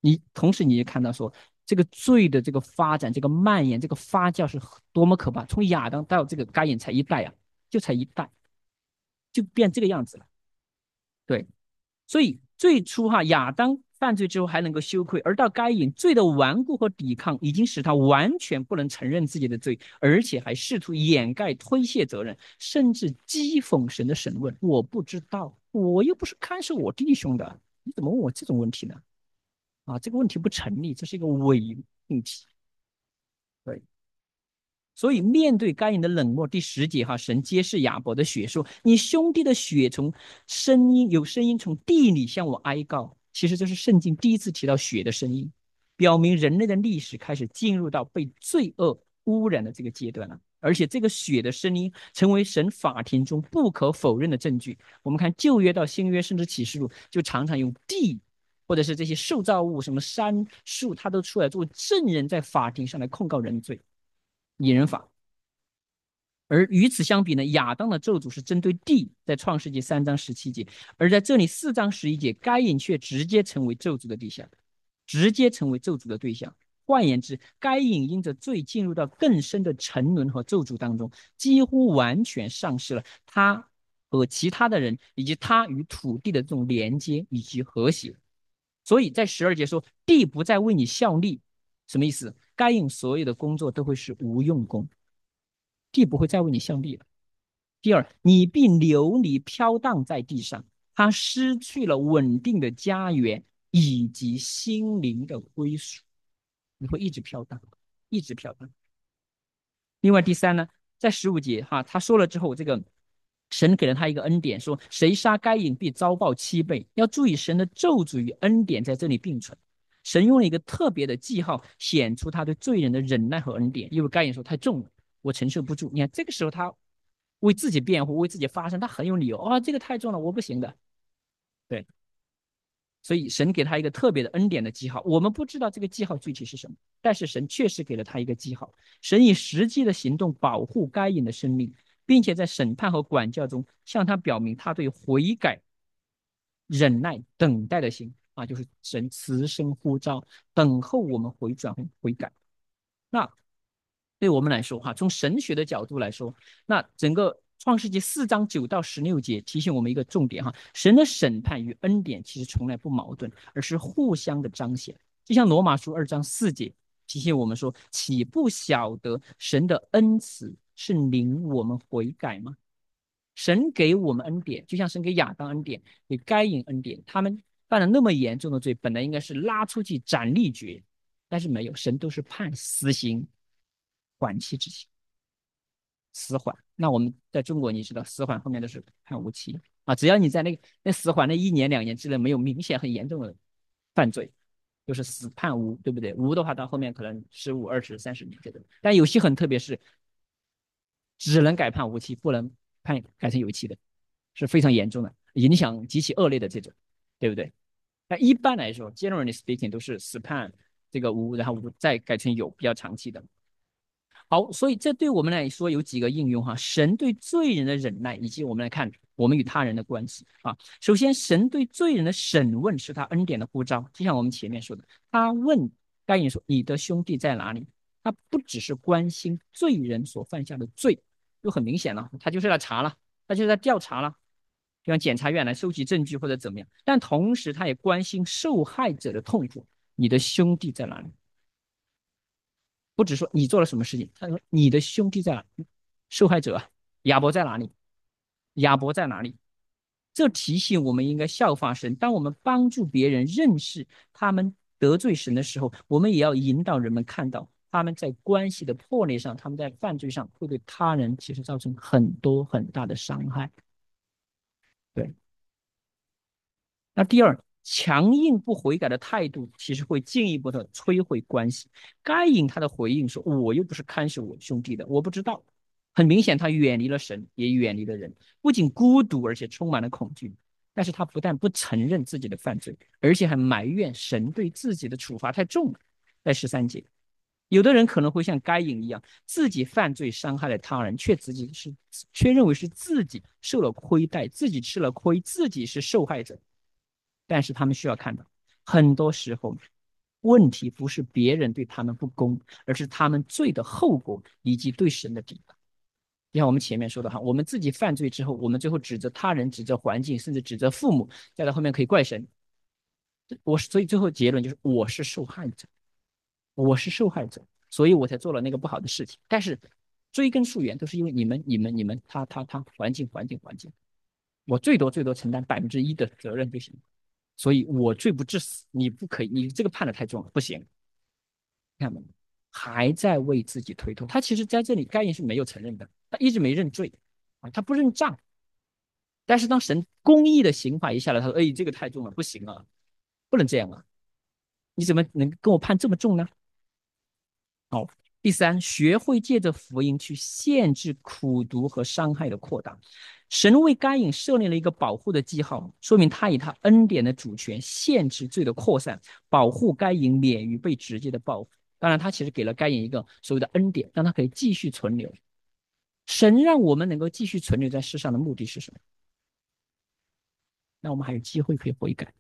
同时你也看到说，这个罪的这个发展、这个蔓延、这个发酵是多么可怕。从亚当到这个该隐才一代啊，就才一代，就变这个样子了。对，所以最初亚当犯罪之后还能够羞愧，而到该隐罪的顽固和抵抗，已经使他完全不能承认自己的罪，而且还试图掩盖、推卸责任，甚至讥讽神的审问。我不知道，我又不是看守我弟兄的，你怎么问我这种问题呢？这个问题不成立，这是一个伪命题。对。所以面对该隐的冷漠，第10节神揭示亚伯的血说：“你兄弟的血有声音从地里向我哀告。”其实这是圣经第一次提到血的声音，表明人类的历史开始进入到被罪恶污染的这个阶段了。而且这个血的声音成为神法庭中不可否认的证据。我们看旧约到新约，甚至启示录，就常常用地或者是这些受造物，什么山树，它都出来做证人，在法庭上来控告人罪。拟人法。而与此相比呢，亚当的咒诅是针对地，在创世纪3章17节，而在这里4章11节，该隐却直接成为咒诅的对象，直接成为咒诅的对象。换言之，该隐因着罪进入到更深的沉沦和咒诅当中，几乎完全丧失了他和其他的人以及他与土地的这种连接以及和谐。所以在12节说，地不再为你效力，什么意思？该隐所有的工作都会是无用功，地不会再为你效力了。第二，你必流离飘荡在地上，他失去了稳定的家园以及心灵的归属，你会一直飘荡，一直飘荡。另外第三呢，在15节他说了之后，这个神给了他一个恩典，说谁杀该隐必遭报7倍。要注意神的咒诅与恩典在这里并存。神用了一个特别的记号，显出他对罪人的忍耐和恩典。因为该隐说太重了，我承受不住。你看这个时候他为自己辩护，为自己发声，他很有理由这个太重了，我不行的。对，所以神给他一个特别的恩典的记号，我们不知道这个记号具体是什么，但是神确实给了他一个记号。神以实际的行动保护该隐的生命，并且在审判和管教中向他表明他对悔改、忍耐、等待的心就是神慈声呼召，等候我们回转悔改。那对我们来说从神学的角度来说，那整个创世纪4章9到16节提醒我们一个重点神的审判与恩典其实从来不矛盾，而是互相的彰显。就像罗马书2章4节提醒我们说，岂不晓得神的恩慈是领我们悔改吗？神给我们恩典，就像神给亚当恩典，给该隐恩典，他们犯了那么严重的罪，本来应该是拉出去斩立决，但是没有，神都是判死刑，缓期执行，死缓。那我们在中国，你知道死缓后面都是判无期只要你在那死缓那1年2年之内没有明显很严重的犯罪，就是死判无，对不对？无的话到后面可能15、20、30年这种。但有些很特别，是只能改判无期，不能改成有期的，是非常严重的，影响极其恶劣的这种，对不对？那一般来说，generally speaking 都是死判这个无，然后再改成有，比较长期的。好，所以这对我们来说有几个应用神对罪人的忍耐，以及我们来看我们与他人的关系首先，神对罪人的审问是他恩典的呼召，就像我们前面说的，他问该隐说：“你的兄弟在哪里？”他不只是关心罪人所犯下的罪，就很明显了，他就是来查了，他就是在调查了，就像检察院来收集证据或者怎么样。但同时，他也关心受害者的痛苦，你的兄弟在哪里？不只说你做了什么事情，他说你的兄弟在哪里？受害者亚伯在哪里？亚伯在哪里？这提醒我们应该效法神。当我们帮助别人认识他们得罪神的时候，我们也要引导人们看到他们在关系的破裂上，他们在犯罪上会对他人其实造成很多很大的伤害。对。那第二，强硬不悔改的态度，其实会进一步的摧毁关系。该隐他的回应说：“我又不是看守我兄弟的，我不知道。”很明显，他远离了神，也远离了人，不仅孤独，而且充满了恐惧。但是他不但不承认自己的犯罪，而且还埋怨神对自己的处罚太重了。在13节，有的人可能会像该隐一样，自己犯罪伤害了他人，却认为是自己受了亏待，自己吃了亏，自己是受害者。但是他们需要看到，很多时候问题不是别人对他们不公，而是他们罪的后果以及对神的抵挡。就像我们前面说的哈，我们自己犯罪之后，我们最后指责他人、指责环境，甚至指责父母，再到后面可以怪神。所以最后结论就是我是受害者，我是受害者，所以我才做了那个不好的事情。但是追根溯源都是因为你们他环境，我最多承担1%的责任就行，所以我罪不至死。你不可以，你这个判的太重了，不行。看到没？还在为自己推脱。他其实在这里该隐是没有承认的，他一直没认罪啊，他不认账。但是当神公义的刑罚一下来，他说：“哎，这个太重了，不行啊，不能这样啊！你怎么能跟我判这么重呢？”好，第三，学会借着福音去限制苦毒和伤害的扩大。神为该隐设立了一个保护的记号，说明他以他恩典的主权限制罪的扩散，保护该隐免于被直接的报复。当然，他其实给了该隐一个所谓的恩典，让他可以继续存留。神让我们能够继续存留在世上的目的是什么？那我们还有机会可以悔改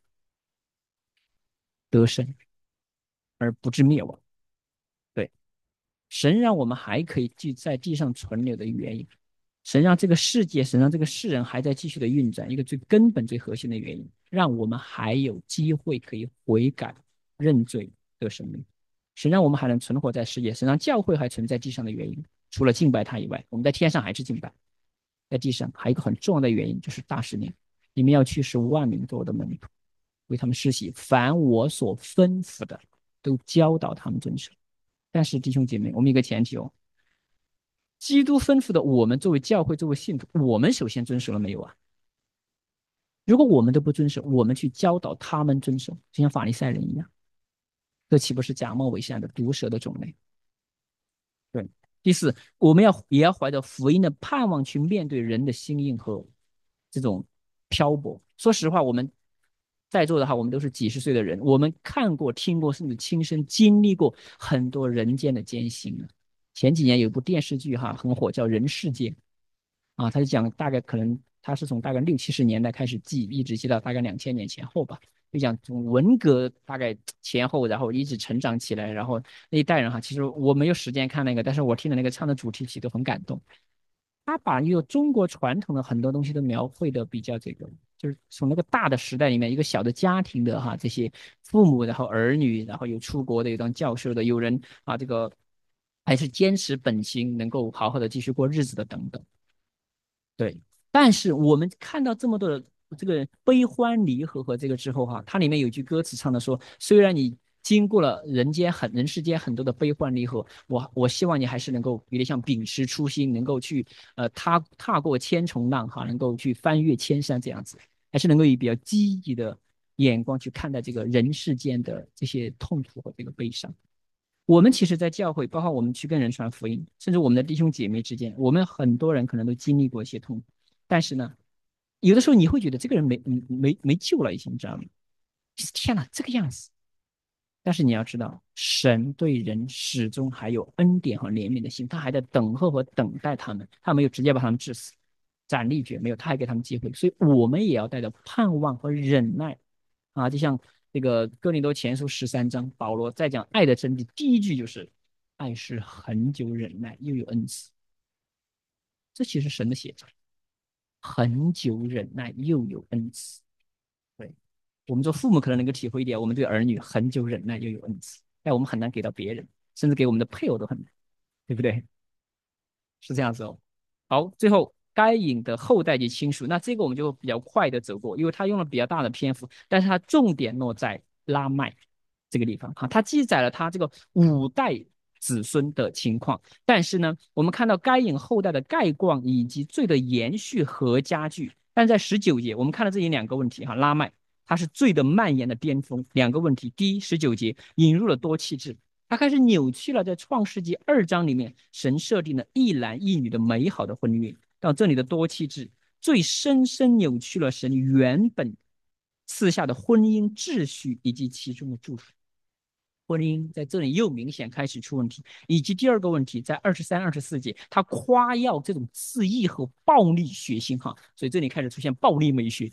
得生，而不致灭亡。对，神让我们还可以继在地上存留的原因，神让这个世界，神让这个世人还在继续的运转，一个最根本、最核心的原因，让我们还有机会可以悔改、认罪得生命。神让我们还能存活在世界，神让教会还存在地上的原因，除了敬拜他以外，我们在天上还是敬拜，在地上还有一个很重要的原因就是大使命，你们要去使万民做我的门徒，为他们施洗，凡我所吩咐的，都教导他们遵守。但是弟兄姐妹，我们有个前提哦，基督吩咐的，我们作为教会、作为信徒，我们首先遵守了没有啊？如果我们都不遵守，我们去教导他们遵守，就像法利赛人一样，这岂不是假冒伪善的毒蛇的种类？对。第四，我们也要怀着福音的盼望去面对人的心硬和这种漂泊。说实话，我们在座的哈，我们都是几十岁的人，我们看过、听过，甚至亲身经历过很多人间的艰辛啊。前几年有一部电视剧哈很火，叫《人世间》啊，他就讲大概可能他是从大概60、70年代开始记，一直记到大概2000年前后吧。就讲从文革大概前后，然后一直成长起来，然后那一代人哈，其实我没有时间看那个，但是我听的那个唱的主题曲都很感动。他把一个中国传统的很多东西都描绘的比较这个，就是从那个大的时代里面，一个小的家庭的哈，这些父母，然后儿女，然后有出国的，有当教授的，有人啊这个还是坚持本心，能够好好的继续过日子的等等。对，但是我们看到这么多的这个悲欢离合和这个之后哈，它里面有句歌词唱的说，虽然你经过了人世间很多的悲欢离合，我希望你还是能够有点像秉持初心，能够去踏过千重浪哈，能够去翻越千山这样子，还是能够以比较积极的眼光去看待这个人世间的这些痛苦和这个悲伤。我们其实，在教会，包括我们去跟人传福音，甚至我们的弟兄姐妹之间，我们很多人可能都经历过一些痛苦，但是呢，有的时候你会觉得这个人没救了，已经，你知道吗？天哪，这个样子！但是你要知道，神对人始终还有恩典和怜悯的心，他还在等候和等待他们，他没有直接把他们致死、斩立决，没有，他还给他们机会。所以我们也要带着盼望和忍耐啊，就像这个哥林多前书13章，保罗在讲爱的真谛，第一句就是爱是恒久忍耐，又有恩慈。这其实是神的写照，恒久忍耐又有恩慈。对，我们做父母可能能够体会一点，我们对儿女恒久忍耐又有恩慈，但我们很难给到别人，甚至给我们的配偶都很难，对不对？是这样子哦。好，最后该隐的后代及亲属，那这个我们就比较快的走过，因为他用了比较大的篇幅，但是他重点落在拉麦这个地方哈，他记载了他这个5代子孙的情况，但是呢，我们看到该隐后代的概况以及罪的延续和加剧，但在19节，我们看到这里2个问题哈，拉麦他是罪的蔓延的巅峰，2个问题，第一19节引入了多妻制。他开始扭曲了在创世纪2章里面神设定的一男一女的美好的婚约，到这里的多妻制，最深深扭曲了神原本赐下的婚姻秩序以及其中的祝福。婚姻在这里又明显开始出问题，以及第2个问题，在23、24节，他夸耀这种恣意和暴力血腥哈，所以这里开始出现暴力美学哈。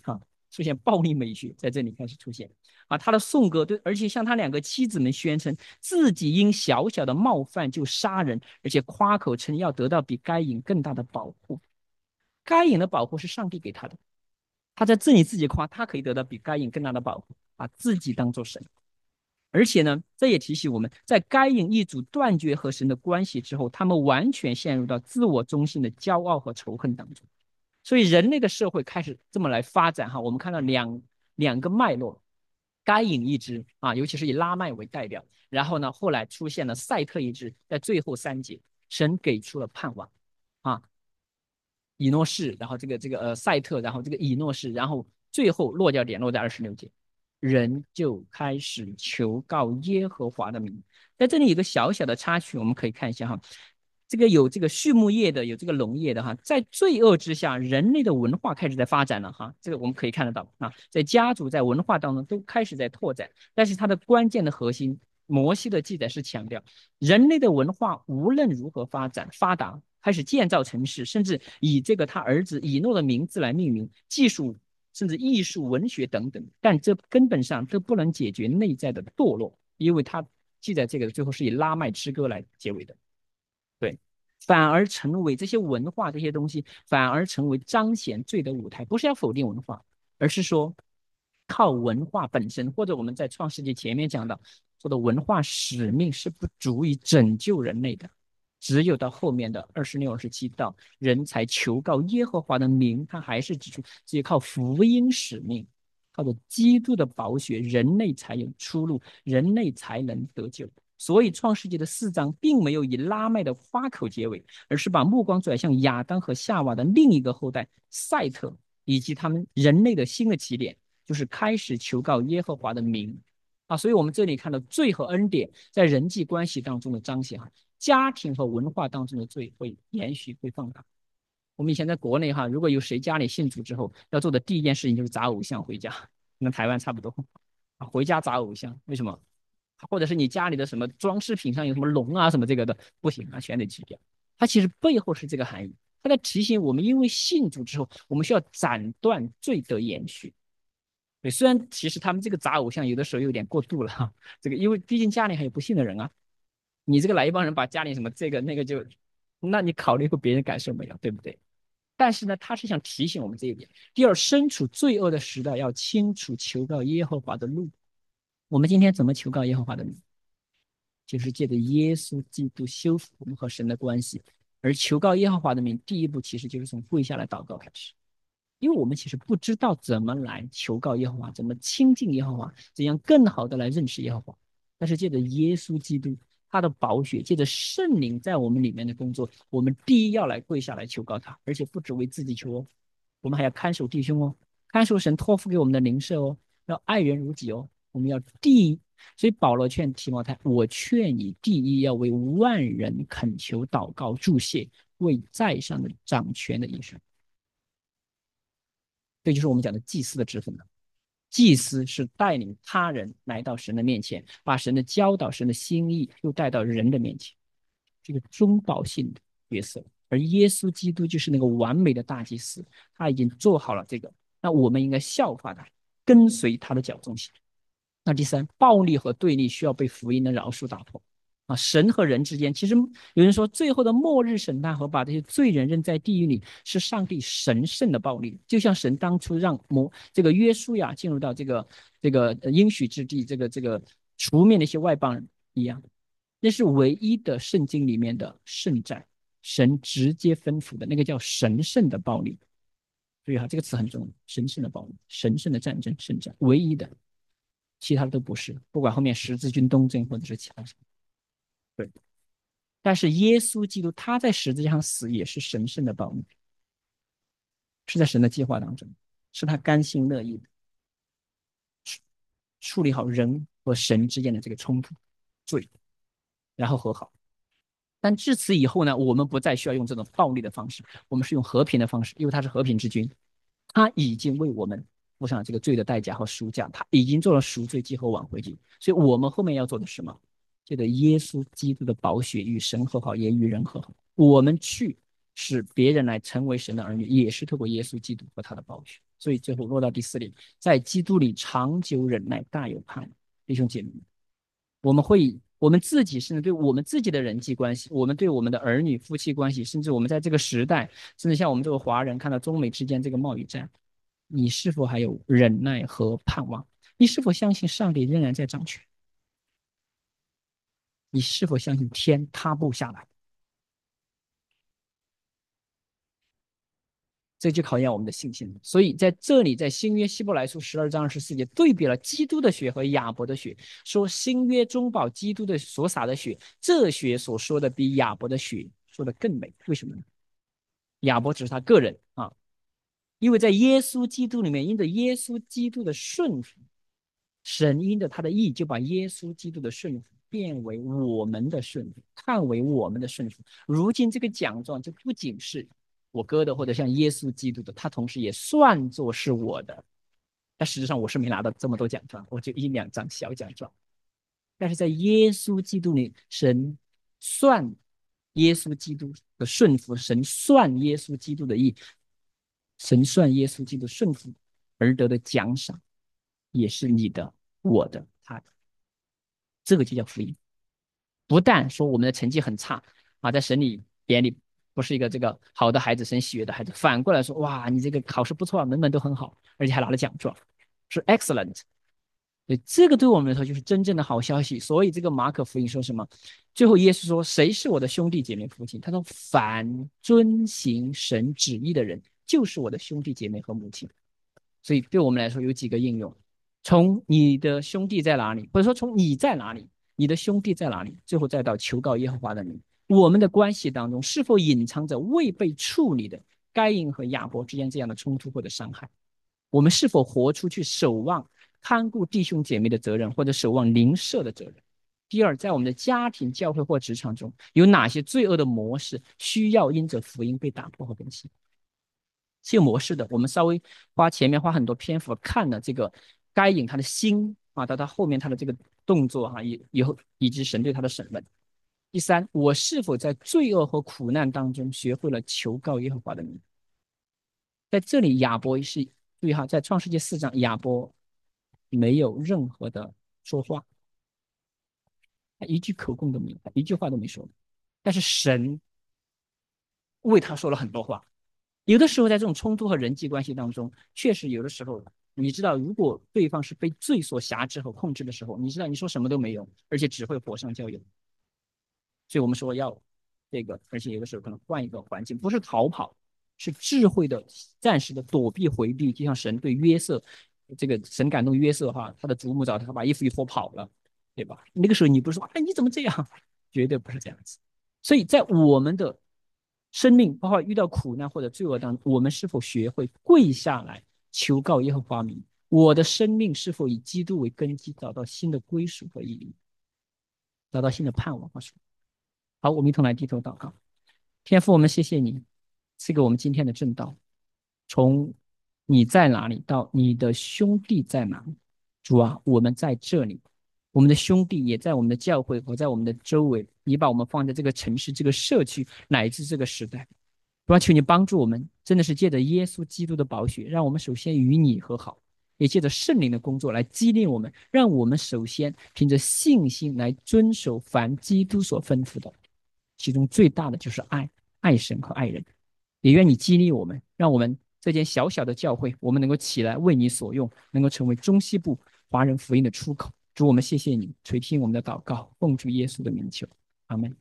出现暴力美学在这里开始出现啊。他的颂歌对，而且向他两个妻子们宣称自己因小小的冒犯就杀人，而且夸口称要得到比该隐更大的保护。该隐的保护是上帝给他的，他在这里自己夸他可以得到比该隐更大的保护，把自己当做神。而且呢，这也提醒我们，在该隐一族断绝和神的关系之后，他们完全陷入到自我中心的骄傲和仇恨当中。所以人类的社会开始这么来发展哈。我们看到两个脉络，该隐一支啊，尤其是以拉麦为代表，然后呢，后来出现了赛特一支，在最后3节，神给出了盼望啊，以诺士，然后这个赛特，然后这个以诺士，然后最后落脚点落在26节，人就开始求告耶和华的名。在这里有个小小的插曲，我们可以看一下哈。这个有这个畜牧业的，有这个农业的哈，在罪恶之下，人类的文化开始在发展了哈，这个我们可以看得到啊，在家族在文化当中都开始在拓展，但是它的关键的核心，摩西的记载是强调，人类的文化无论如何发展发达，开始建造城市，甚至以这个他儿子以诺的名字来命名，技术甚至艺术、文学等等，但这根本上都不能解决内在的堕落，因为他记载这个最后是以拉麦之歌来结尾的。对，反而成为这些文化这些东西，反而成为彰显罪的舞台。不是要否定文化，而是说靠文化本身，或者我们在创世纪前面讲到说的文化使命是不足以拯救人类的。只有到后面的26、27道，人才求告耶和华的名，他还是指出，只有靠福音使命，靠着基督的宝血，人类才有出路，人类才能得救。所以创世纪的4章并没有以拉麦的夸口结尾，而是把目光转向亚当和夏娃的另一个后代赛特，以及他们人类的新的起点，就是开始求告耶和华的名啊。所以我们这里看到罪和恩典在人际关系当中的彰显，家庭和文化当中的罪会延续会放大。我们以前在国内哈，如果有谁家里信主之后要做的第一件事情就是砸偶像回家，跟台湾差不多啊，回家砸偶像，为什么？或者是你家里的什么装饰品上有什么龙啊什么这个的，不行啊，全得去掉。它其实背后是这个含义，它在提醒我们，因为信主之后，我们需要斩断罪的延续。对，虽然其实他们这个砸偶像有的时候有点过度了哈，这个因为毕竟家里还有不信的人啊，你这个来一帮人把家里什么这个那个就，那你考虑过别人感受没有，对不对？但是呢，他是想提醒我们这一点。第二，身处罪恶的时代，要清楚求告耶和华的路。我们今天怎么求告耶和华的路？就是借着耶稣基督修复我们和神的关系。而求告耶和华的名，第一步其实就是从跪下来祷告开始。因为我们其实不知道怎么来求告耶和华，怎么亲近耶和华，怎样更好的来认识耶和华。但是借着耶稣基督他的宝血，借着圣灵在我们里面的工作，我们第一要来跪下来求告他，而且不只为自己求哦，我们还要看守弟兄哦，看守神托付给我们的灵舍哦，要爱人如己哦。我们要第一，所以保罗劝提摩太，我劝你第一要为万人恳求、祷告、祝谢，为在上的掌权的医生。这就是我们讲的祭司的职分了。祭司是带领他人来到神的面前，把神的教导、神的心意又带到人的面前，这个中保性的角色。而耶稣基督就是那个完美的大祭司，他已经做好了这个，那我们应该效法他，跟随他的脚踪行。那第三，暴力和对立需要被福音的饶恕打破。啊，神和人之间，其实有人说，最后的末日审判和把这些罪人扔在地狱里，是上帝神圣的暴力。就像神当初让这个约书亚进入到这个应许之地，这个除灭那些外邦人一样，那是唯一的圣经里面的圣战，神直接吩咐的那个叫神圣的暴力。所以哈，这个词很重要，神圣的暴力，神圣的战争，圣战，唯一的。其他的都不是，不管后面十字军东征或者是其他什么。对，但是耶稣基督他在十字架上死也是神圣的保密，是在神的计划当中，是他甘心乐意的处理好人和神之间的这个冲突、罪，然后和好。但至此以后呢，我们不再需要用这种暴力的方式，我们是用和平的方式，因为他是和平之君，他已经为我们付上了这个罪的代价和赎价，他已经做了赎罪祭和挽回祭，所以我们后面要做的是什么？这个耶稣基督的宝血与神和好，也与人和好。我们去使别人来成为神的儿女，也是透过耶稣基督和他的宝血。 所以最后落到第四点，在基督里长久忍耐，大有盼望。弟兄姐妹，我们自己甚至对我们自己的人际关系，我们对我们的儿女、夫妻关系，甚至我们在这个时代，甚至像我们这个华人看到中美之间这个贸易战，你是否还有忍耐和盼望？你是否相信上帝仍然在掌权？你是否相信天塌不下来？这就考验我们的信心了。所以在这里，在新约希伯来书12章24节对比了基督的血和亚伯的血，说新约中保基督的所洒的血，这血所说的比亚伯的血说的更美。为什么呢？亚伯只是他个人啊，因为在耶稣基督里面，因着耶稣基督的顺服，神因着他的义，就把耶稣基督的顺服变为我们的顺服，看为我们的顺服。如今这个奖状就不仅是我哥的，或者像耶稣基督的，他同时也算作是我的。但实际上我是没拿到这么多奖状，我就1、2张小奖状。但是在耶稣基督里，神算耶稣基督的顺服，神算耶稣基督的义，神算耶稣基督顺服而得的奖赏，也是你的、我的、他的。这个就叫福音。不但说我们的成绩很差啊，在神里眼里不是一个这个好的孩子，神喜悦的孩子，反过来说，哇，你这个考试不错，门门都很好，而且还拿了奖状，是 excellent。对，这个对我们来说就是真正的好消息。所以这个马可福音说什么？最后耶稣说：“谁是我的兄弟姐妹父亲？”他说：“凡遵行神旨意的人，就是我的兄弟姐妹和母亲。”所以对我们来说有几个应用：从你的兄弟在哪里，或者说从你在哪里，你的兄弟在哪里，最后再到求告耶和华的名。我们的关系当中是否隐藏着未被处理的该隐和亚伯之间这样的冲突或者伤害？我们是否活出去守望看顾弟兄姐妹的责任，或者守望邻舍的责任？第二，在我们的家庭、教会或职场中，有哪些罪恶的模式需要因着福音被打破和更新？是有模式的。我们稍微前面花很多篇幅看了这个该隐他的心啊，到他后面他的这个动作哈、啊，以后以及神对他的审问。第三，我是否在罪恶和苦难当中学会了求告耶和华的名？在这里，亚伯是注意哈，在创世纪4章，亚伯没有任何的说话，他一句口供都没有，他一句话都没说。但是神为他说了很多话。有的时候，在这种冲突和人际关系当中，确实有的时候，你知道，如果对方是被罪所辖制和控制的时候，你知道你说什么都没用，而且只会火上浇油。所以我们说要这个，而且有的时候可能换一个环境，不是逃跑，是智慧的、暂时的躲避、回避。就像神对约瑟，这个神感动约瑟哈，他的祖母找他把衣服一脱跑了，对吧？那个时候你不是说，哎，你怎么这样？绝对不是这样子。所以在我们的生命，包括遇到苦难或者罪恶当中，我们是否学会跪下来求告耶和华名？我的生命是否以基督为根基，找到新的归属和意义，找到新的盼望和属？好，我们一同来低头祷告。天父，我们谢谢你赐给我们今天的正道，从你在哪里到你的兄弟在哪里。主啊，我们在这里，我们的兄弟也在我们的教会和在我们的周围。你把我们放在这个城市、这个社区乃至这个时代。主啊，求你帮助我们，真的是借着耶稣基督的宝血，让我们首先与你和好，也借着圣灵的工作来激励我们，让我们首先凭着信心来遵守凡基督所吩咐的。其中最大的就是爱，爱神和爱人。也愿你激励我们，让我们这间小小的教会，我们能够起来为你所用，能够成为中西部华人福音的出口。主，我们谢谢你垂听我们的祷告，奉主耶稣的名求，阿门。